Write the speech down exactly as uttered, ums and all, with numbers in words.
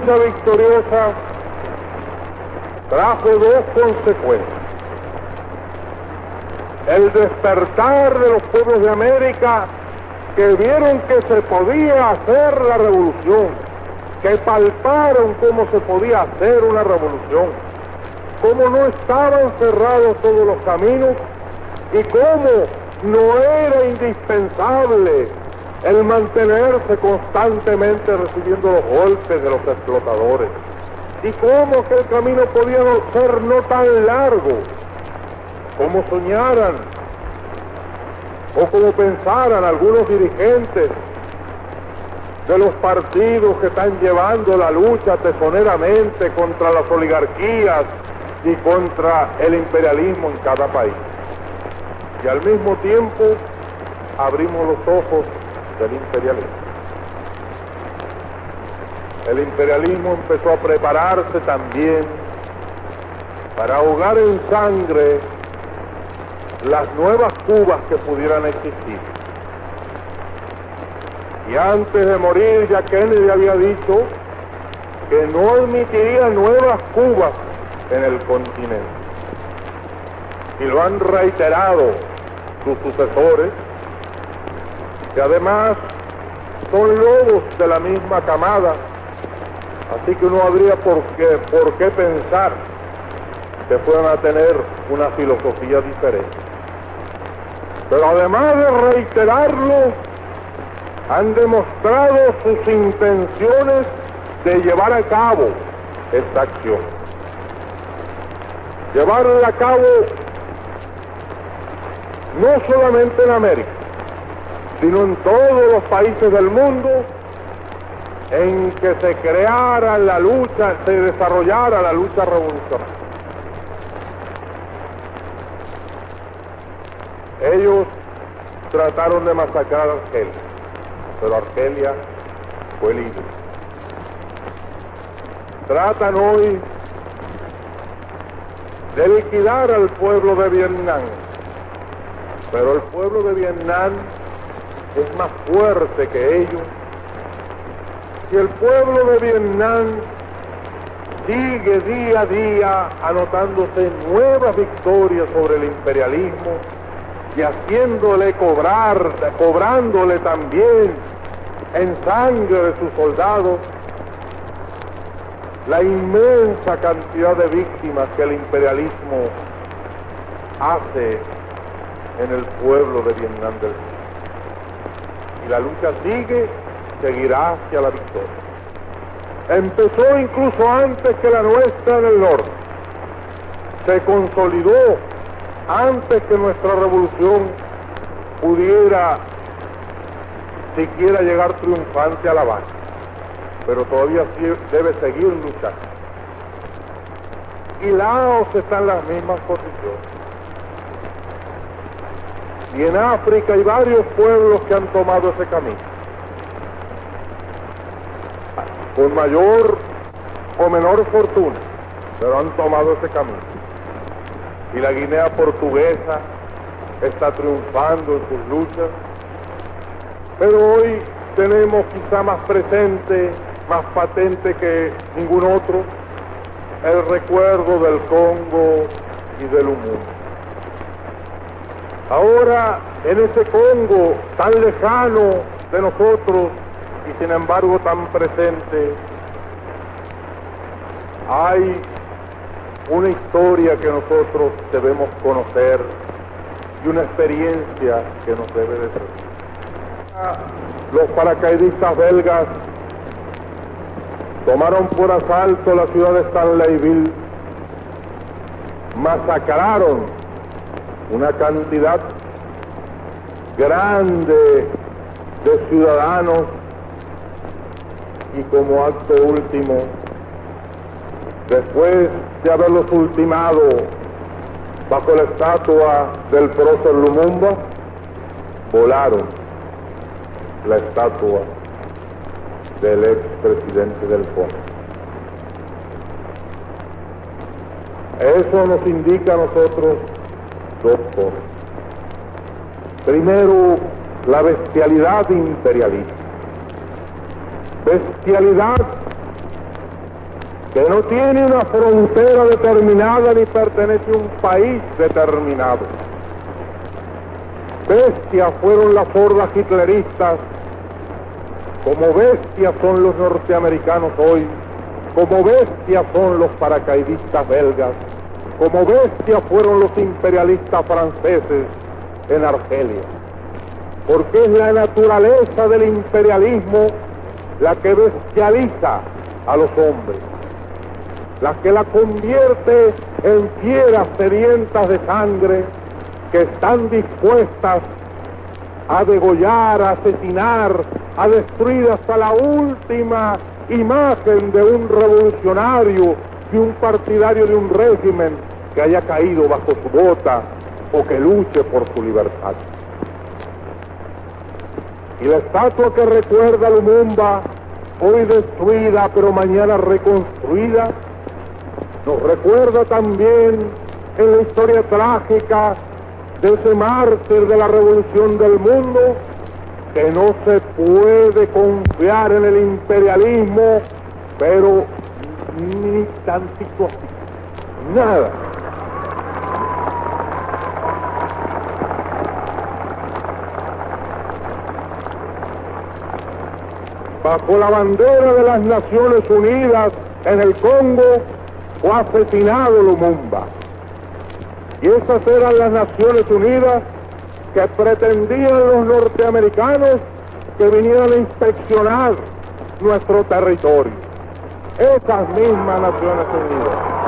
lucha victoriosa trajo dos consecuencias. El despertar de los pueblos de América, que vieron que se podía hacer la revolución, que palparon cómo se podía hacer una revolución, cómo no estaban cerrados todos los caminos y cómo no era indispensable el mantenerse constantemente recibiendo los golpes de los explotadores, y cómo que el camino podía ser no tan largo como soñaran o como pensaran algunos dirigentes de los partidos que están llevando la lucha tesoneramente contra las oligarquías y contra el imperialismo en cada país. Y al mismo tiempo abrimos los ojos del imperialismo. El imperialismo empezó a prepararse también para ahogar en sangre las nuevas Cubas que pudieran existir. Y antes de morir ya Kennedy había dicho que no admitiría nuevas Cubas en el continente. Y lo han reiterado sus sucesores, que además son lobos de la misma camada, así que no habría por qué, por qué pensar que puedan a tener una filosofía diferente. Pero además de reiterarlo, han demostrado sus intenciones de llevar a cabo esta acción. Llevarla a cabo no solamente en América, sino en todos los países del mundo en que se creara la lucha, se desarrollara la lucha revolucionaria. Ellos trataron de masacrar a Argelia, pero Argelia fue libre. Tratan hoy de liquidar al pueblo de Vietnam, pero el pueblo de Vietnam es más fuerte que ellos. Y el pueblo de Vietnam sigue día a día anotándose nuevas victorias sobre el imperialismo y haciéndole cobrar, cobrándole también en sangre de sus soldados la inmensa cantidad de víctimas que el imperialismo hace en el pueblo de Vietnam del Sur. Y la lucha sigue, seguirá hacia la victoria. Empezó incluso antes que la nuestra en el norte. Se consolidó antes que nuestra revolución pudiera siquiera llegar triunfante a La Habana. Pero todavía debe seguir luchando. Y Laos está en las mismas posiciones. Y en África hay varios pueblos que han tomado ese camino, con mayor o menor fortuna, pero han tomado ese camino. Y la Guinea portuguesa está triunfando en sus luchas, pero hoy tenemos quizá más presente, más patente que ningún otro, el recuerdo del Congo y del Lumumba. Ahora, en ese Congo tan lejano de nosotros y sin embargo tan presente, hay una historia que nosotros debemos conocer y una experiencia que nos debe de servir. Los paracaidistas belgas tomaron por asalto la ciudad de Stanleyville, masacraron una cantidad grande de ciudadanos y como acto último, después de haberlos ultimado bajo la estatua del prócer Lumumba, volaron la estatua del expresidente del Congo. Eso nos indica a nosotros dos cosas. Primero, la bestialidad imperialista. Bestialidad que no tiene una frontera determinada ni pertenece a un país determinado. Bestias fueron las hordas hitleristas, como bestias son los norteamericanos hoy, como bestias son los paracaidistas belgas, como bestias fueron los imperialistas franceses en Argelia. Porque es la naturaleza del imperialismo la que bestializa a los hombres, la que la convierte en fieras sedientas de sangre que están dispuestas a degollar, a asesinar, a destruir hasta la última imagen de un revolucionario, de un partidario de un régimen que haya caído bajo su bota o que luche por su libertad. Y la estatua que recuerda a Lumumba, hoy destruida pero mañana reconstruida, nos recuerda también en la historia trágica de ese mártir de la revolución del mundo, que no se puede confiar en el imperialismo, pero ni tantito así, nada. Bajo la bandera de las Naciones Unidas en el Congo fue asesinado Lumumba. Y esas eran las Naciones Unidas que pretendían los norteamericanos que vinieran a inspeccionar nuestro territorio. Esas mismas Naciones Unidas